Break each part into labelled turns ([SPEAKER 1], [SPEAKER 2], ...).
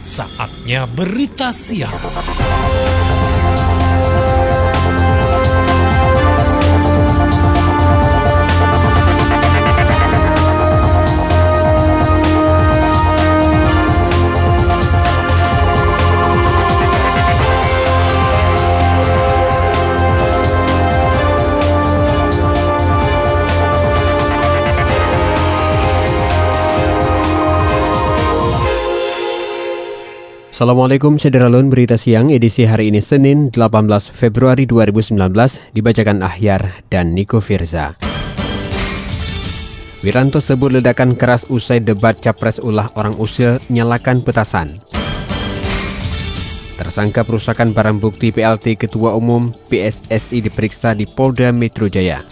[SPEAKER 1] Saatnya berita siang.
[SPEAKER 2] Assalamualaikum Cederalun, berita siang edisi hari ini Senin 18 Februari 2019 dibacakan Ahyar dan Niko Firza. Wiranto sebut ledakan keras usai debat capres ulah orang usil nyalakan petasan. Tersangka perusakan barang bukti PLT Ketua Umum PSSI diperiksa di Polda Metro Jaya.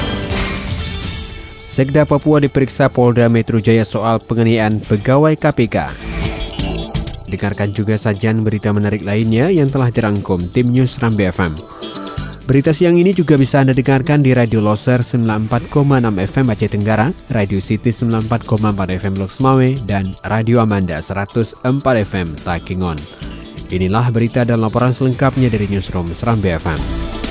[SPEAKER 2] Sekda Papua diperiksa Polda Metro Jaya soal penganiayaan pegawai KPK. Dengarkan juga sajian berita menarik lainnya yang telah dirangkum tim News Rambi FM. Berita siang ini juga bisa Anda dengarkan di Radio Loser 94,6 FM Aceh Tenggara, Radio City 94,4 FM Lok Semawe, dan Radio Amanda 104 FM Takengon. Inilah berita dan laporan selengkapnya dari Newsroom Serambi FM.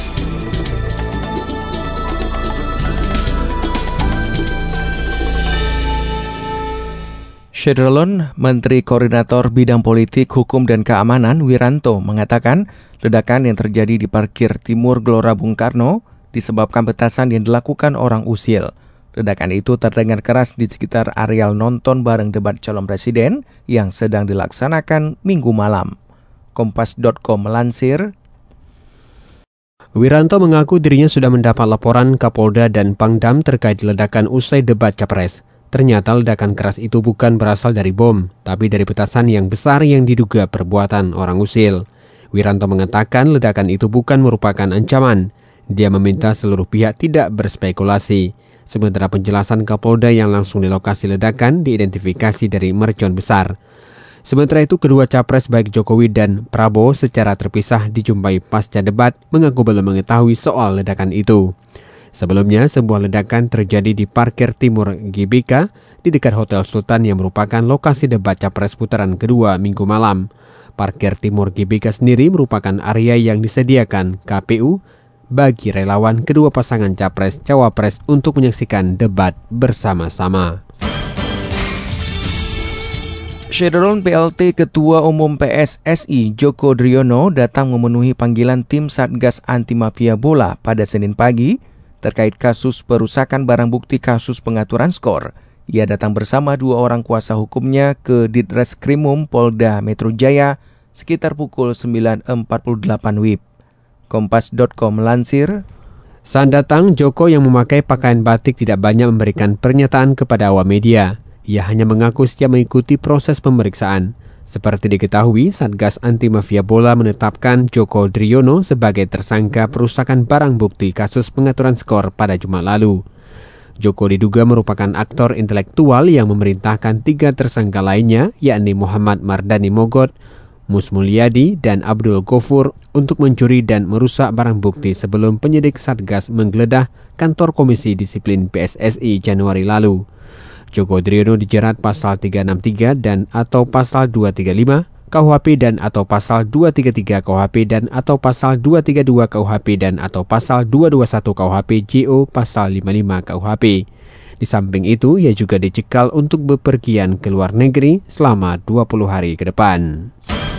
[SPEAKER 3] Syederalun, Menteri Koordinator Bidang Politik, Hukum dan Keamanan Wiranto mengatakan ledakan yang terjadi di parkir timur Gelora Bung Karno disebabkan petasan yang dilakukan orang usil. Ledakan itu terdengar keras di sekitar areal nonton bareng debat calon presiden yang sedang dilaksanakan Minggu malam. Kompas.com melansir,
[SPEAKER 2] Wiranto mengaku dirinya sudah mendapat laporan Kapolda dan Pangdam terkait ledakan usai debat capres. Ternyata ledakan keras itu bukan berasal dari bom, tapi dari petasan yang besar yang diduga perbuatan orang usil. Wiranto mengatakan ledakan itu bukan merupakan ancaman. Dia meminta seluruh pihak tidak berspekulasi. Sementara penjelasan Kapolda yang langsung di lokasi ledakan diidentifikasi dari mercon besar. Sementara itu kedua capres baik Jokowi dan Prabowo secara terpisah dijumpai pasca debat mengaku belum mengetahui soal ledakan itu. Sebelumnya, sebuah ledakan terjadi di parkir timur GBK di dekat Hotel Sultan yang merupakan lokasi debat capres putaran kedua Minggu malam. Parkir timur GBK sendiri merupakan area yang disediakan KPU bagi relawan kedua pasangan capres-cawapres untuk menyaksikan debat bersama-sama.
[SPEAKER 3] Syederalun, PLT Ketua Umum PSSI Joko Driono datang memenuhi panggilan tim Satgas Anti Mafia Bola pada Senin pagi terkait kasus perusakan barang bukti kasus pengaturan skor. Ia datang bersama dua orang kuasa hukumnya ke Ditreskrimum Polda Metro Jaya sekitar pukul 9.48 WIB. Kompas.com melansir,
[SPEAKER 2] saat datang, Joko yang memakai pakaian batik tidak banyak memberikan pernyataan kepada awak media. Ia hanya mengaku siap mengikuti proses pemeriksaan. Seperti diketahui, Satgas Anti Mafia Bola menetapkan Joko Driono sebagai tersangka perusakan barang bukti kasus pengaturan skor pada Jumat lalu. Joko diduga merupakan aktor intelektual yang memerintahkan tiga tersangka lainnya, yakni Muhammad Mardani Mogot, Mus Mulyadi, dan Abdul Ghafur untuk mencuri dan merusak barang bukti sebelum penyidik Satgas menggeledah kantor Komisi Disiplin PSSI Januari lalu. Joko Driono dijerat pasal 363 dan atau pasal 235 KUHP dan atau pasal 233 KUHP dan atau pasal 232 KUHP dan atau pasal 221 KUHP JO pasal 55 KUHP. Di samping itu, ia juga dicekal untuk bepergian ke luar negeri selama 20 hari ke depan.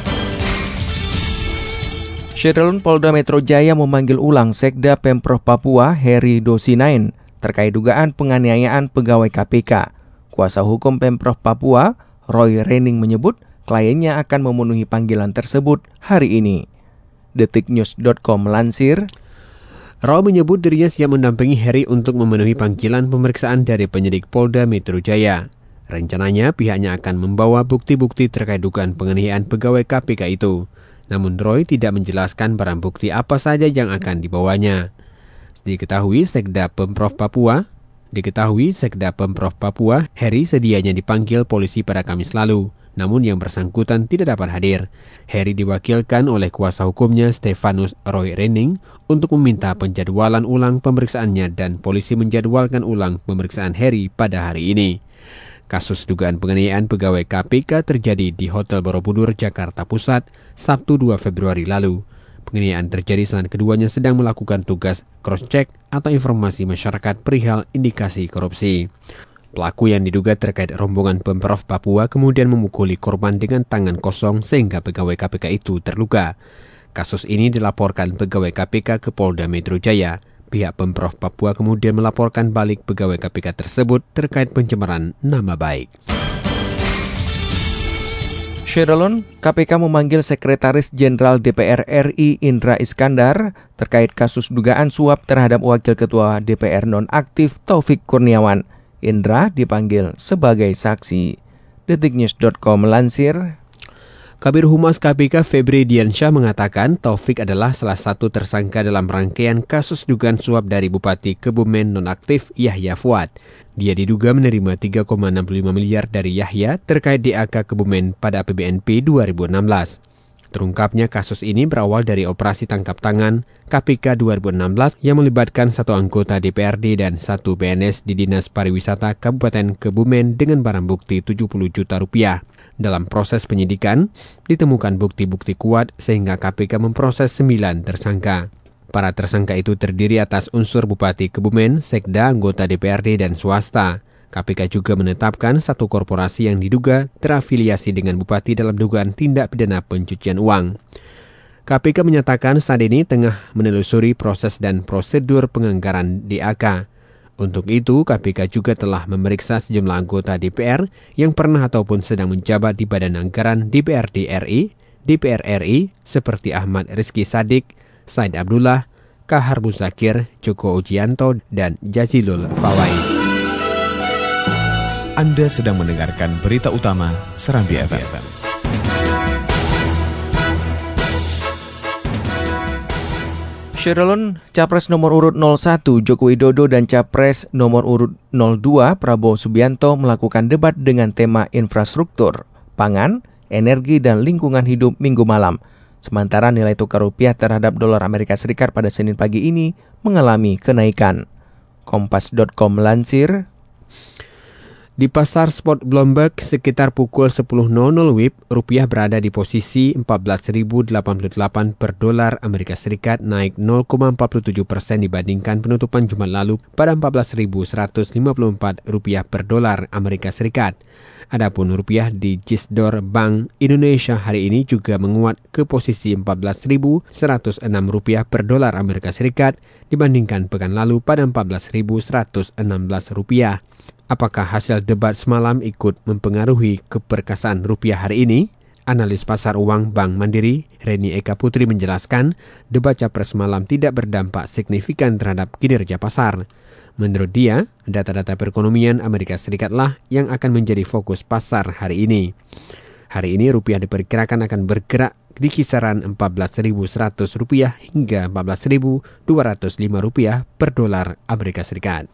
[SPEAKER 3] Syederalun, Polda Metro Jaya memanggil ulang Sekda Pemprov Papua Heri Dosinain terkait dugaan penganiayaan pegawai KPK. Kuasa hukum Pemprov Papua, Roy Rening menyebut kliennya akan memenuhi panggilan tersebut hari ini. Detiknews.com melansir,
[SPEAKER 2] Roy menyebut dirinya siap mendampingi Heri untuk memenuhi panggilan pemeriksaan dari penyidik Polda Metro Jaya. Rencananya pihaknya akan membawa bukti-bukti terkait dugaan penganiayaan pegawai KPK itu. Namun Roy tidak menjelaskan barang bukti apa saja yang akan dibawanya. Diketahui Sekda Pemprov Papua, Heri sedianya dipanggil polisi pada Kamis lalu. Namun yang bersangkutan tidak dapat hadir. Heri diwakilkan oleh kuasa hukumnya Stefanus Roy Rening untuk meminta penjadwalan ulang pemeriksaannya dan polisi menjadwalkan ulang pemeriksaan Heri pada hari ini. Kasus dugaan penganiayaan pegawai KPK terjadi di Hotel Borobudur, Jakarta Pusat, Sabtu 2 Februari lalu. Penganiayaan terjadi saat keduanya sedang melakukan tugas cross-check atau informasi masyarakat perihal indikasi korupsi. Pelaku yang diduga terkait rombongan Pemprov Papua kemudian memukuli korban dengan tangan kosong sehingga pegawai KPK itu terluka. Kasus ini dilaporkan pegawai KPK ke Polda Metro Jaya. Pihak Pemprov Papua kemudian melaporkan balik pegawai KPK tersebut terkait pencemaran nama baik.
[SPEAKER 3] Sheralon, KPK memanggil Sekretaris Jenderal DPR RI Indra Iskandar terkait kasus dugaan suap terhadap Wakil Ketua DPR nonaktif Taufik Kurniawan. Indra dipanggil sebagai saksi. Detiknews.com melansir,
[SPEAKER 2] Kabir Humas KPK Febri Diansyah mengatakan Taufik adalah salah satu tersangka dalam rangkaian kasus dugaan suap dari Bupati Kebumen nonaktif Yahya Fuad. Dia diduga menerima 3,65 miliar dari Yahya terkait DAK Kebumen pada APBNP 2016. Terungkapnya kasus ini berawal dari operasi tangkap tangan KPK 2016 yang melibatkan satu anggota DPRD dan satu PNS di Dinas Pariwisata Kabupaten Kebumen dengan barang bukti 70 juta rupiah. Dalam proses penyidikan, ditemukan bukti-bukti kuat sehingga KPK memproses 9 tersangka. Para tersangka itu terdiri atas unsur Bupati Kebumen, Sekda, anggota DPRD, dan swasta. KPK juga menetapkan satu korporasi yang diduga terafiliasi dengan Bupati dalam dugaan tindak pidana pencucian uang. KPK menyatakan saat ini tengah menelusuri proses dan prosedur penganggaran DAK. Untuk itu, KPK juga telah memeriksa sejumlah anggota DPR yang pernah ataupun sedang menjabat di Badan Anggaran DPRD RI, DPR RI, seperti Ahmad Rizky Sadik, Said Abdullah, Kahar Muzakir, Joko Ujianto, dan Jazilul Fawait.
[SPEAKER 4] Anda sedang mendengarkan berita utama Serambi FM.
[SPEAKER 3] Sheralon, Capres nomor urut 01 Joko Widodo dan Capres nomor urut 02 Prabowo Subianto melakukan debat dengan tema infrastruktur, pangan, energi, dan lingkungan hidup Minggu malam. Sementara nilai tukar rupiah terhadap dolar Amerika Serikat pada Senin pagi ini mengalami kenaikan. Kompas.com melansir,
[SPEAKER 2] di pasar spot Bloomberg sekitar pukul 10.00 WIB, rupiah berada di posisi 14.088 per dolar Amerika Serikat, naik 0,47% dibandingkan penutupan Jumat lalu pada 14.154 rupiah per dolar Amerika Serikat. Adapun rupiah di Cisdor Bank Indonesia hari ini juga menguat ke posisi 14.106 rupiah per dolar Amerika Serikat dibandingkan pekan lalu pada 14.116 rupiah. Apakah hasil debat semalam ikut mempengaruhi keperkasaan rupiah hari ini? Analis pasar uang Bank Mandiri, Reni Eka Putri menjelaskan, debat capres semalam tidak berdampak signifikan terhadap kinerja pasar. Menurut dia, data-data perekonomian Amerika Serikatlah yang akan menjadi fokus pasar hari ini. Hari ini rupiah diperkirakan akan bergerak di kisaran 14.100 rupiah hingga 14.205 rupiah per dolar Amerika Serikat.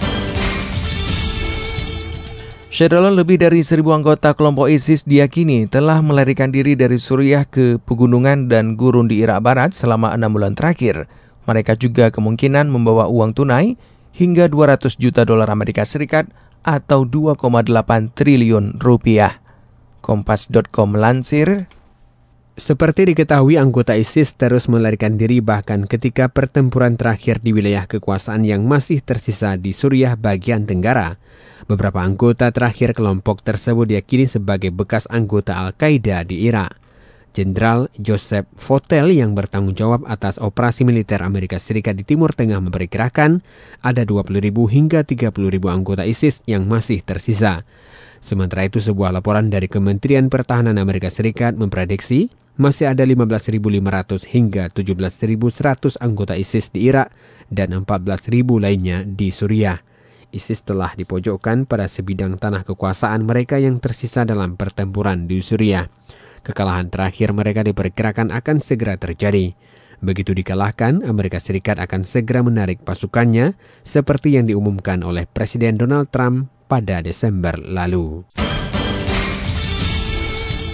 [SPEAKER 3] Sheralon, lebih dari 1.000 anggota kelompok ISIS diyakini telah melarikan diri dari Suriah ke pegunungan dan gurun di Irak Barat selama 6 bulan terakhir. Mereka juga kemungkinan membawa uang tunai hingga 200 juta dolar Amerika Serikat atau 2,8 triliun rupiah. Kompas.com melansir,
[SPEAKER 2] seperti diketahui, anggota ISIS terus melarikan diri bahkan ketika pertempuran terakhir di wilayah kekuasaan yang masih tersisa di Suriah bagian tenggara. Beberapa anggota terakhir kelompok tersebut diyakini sebagai bekas anggota Al-Qaeda di Irak. Jenderal Joseph Votel yang bertanggung jawab atas operasi militer Amerika Serikat di Timur Tengah memperkirakan ada 20.000 hingga 30.000 anggota ISIS yang masih tersisa. Sementara itu, sebuah laporan dari Kementerian Pertahanan Amerika Serikat memprediksi masih ada 15.500 hingga 17.100 anggota ISIS di Irak dan 14.000 lainnya di Suriah. ISIS telah dipojokkan pada sebidang tanah kekuasaan mereka yang tersisa dalam pertempuran di Suriah. Kekalahan terakhir mereka diperkirakan akan segera terjadi. Begitu dikalahkan, Amerika Serikat akan segera menarik pasukannya seperti yang diumumkan oleh Presiden Donald Trump pada Desember lalu.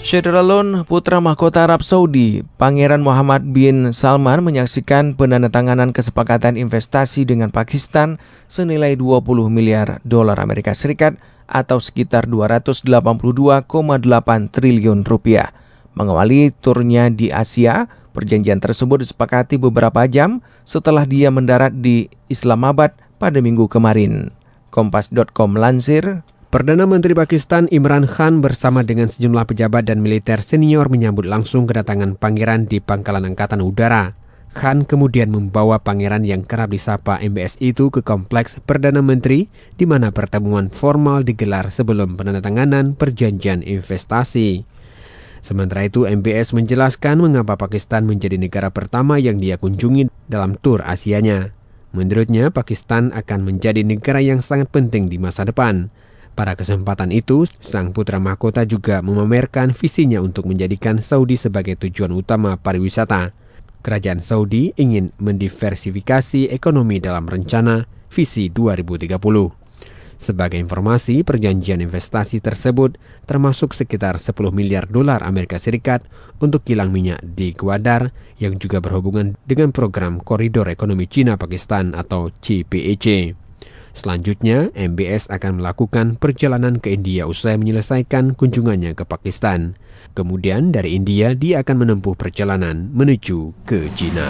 [SPEAKER 3] Syederalun, putra mahkota Arab Saudi, Pangeran Muhammad bin Salman menyaksikan penandatanganan kesepakatan investasi dengan Pakistan senilai 20 miliar dolar Amerika Serikat atau sekitar 282,8 triliun rupiah. Mengawali turnya di Asia, perjanjian tersebut disepakati beberapa jam setelah dia mendarat di Islamabad pada minggu kemarin. Kompas.com lansir,
[SPEAKER 2] Perdana Menteri Pakistan Imran Khan bersama dengan sejumlah pejabat dan militer senior menyambut langsung kedatangan pangeran di Pangkalan Angkatan Udara. Khan kemudian membawa pangeran yang kerap disapa MBS itu ke kompleks Perdana Menteri, di mana pertemuan formal digelar sebelum penandatanganan perjanjian investasi. Sementara itu, MBS menjelaskan mengapa Pakistan menjadi negara pertama yang dia kunjungi dalam tur Asianya. Menurutnya, Pakistan akan menjadi negara yang sangat penting di masa depan. Pada kesempatan itu, sang putra mahkota juga memamerkan visinya untuk menjadikan Saudi sebagai tujuan utama pariwisata. Kerajaan Saudi ingin mendiversifikasi ekonomi dalam rencana Visi 2030. Sebagai informasi, perjanjian investasi tersebut termasuk sekitar 10 miliar dolar Amerika Serikat untuk kilang minyak di Gwadar yang juga berhubungan dengan program Koridor Ekonomi Cina-Pakistan atau CPEC. Selanjutnya, MBS akan melakukan perjalanan ke India usai menyelesaikan kunjungannya ke Pakistan. Kemudian dari India, dia akan menempuh perjalanan menuju ke China.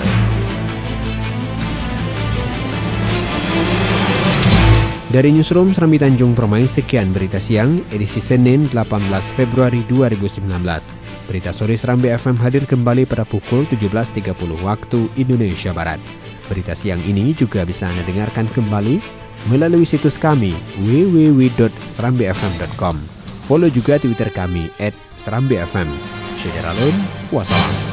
[SPEAKER 2] Dari Newsroom Serambi Tanjung Permai, sekian berita siang, edisi Senin 18 Februari 2019. Berita sore Serambi FM hadir kembali pada pukul 17.30 waktu Indonesia Barat. Berita siang ini juga bisa Anda dengarkan kembali melalui situs kami www.serambifm.com. Follow juga Twitter kami @serambifm. Syederalun, wassalam.